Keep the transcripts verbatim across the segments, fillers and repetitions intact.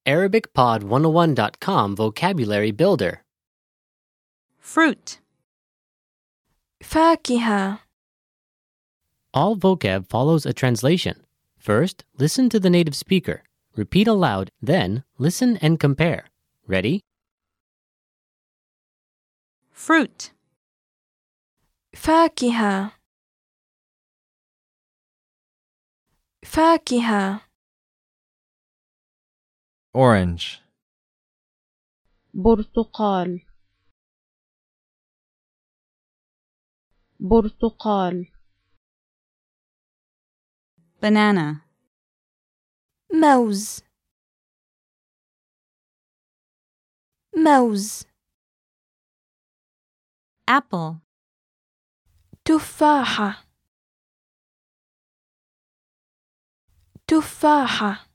Arabic Pod one oh one dot com Vocabulary Builder. Fruit. فاكهة. All vocab follows a translation. First, listen to the native speaker. Repeat aloud, then listen and compare. Ready? Fruit. فاكهة. فاكهة. Orange. برتقال برتقال Banana. موز. موز. Apple. تفاحة. تفاحة.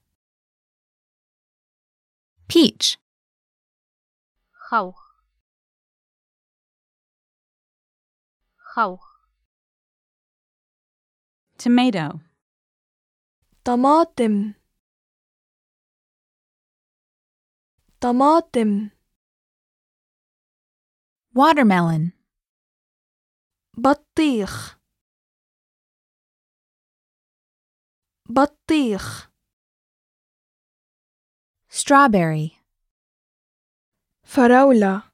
Peach. خوخ خوخ Tomato. طماطم. طماطم. Watermelon. بطيخ. بطيخ. Strawberry. فراولة.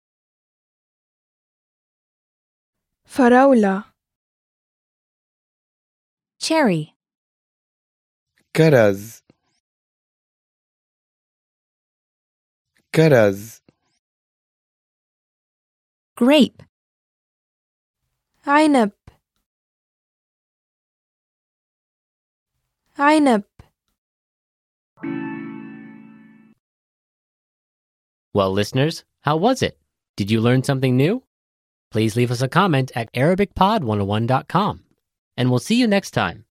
فراولة. Cherry. كرز. كرز. Grape. عنب. عنب. Well, listeners, how was it? Did you learn something new? Please leave us a comment at Arabic Pod one oh one dot com. And we'll see you next time.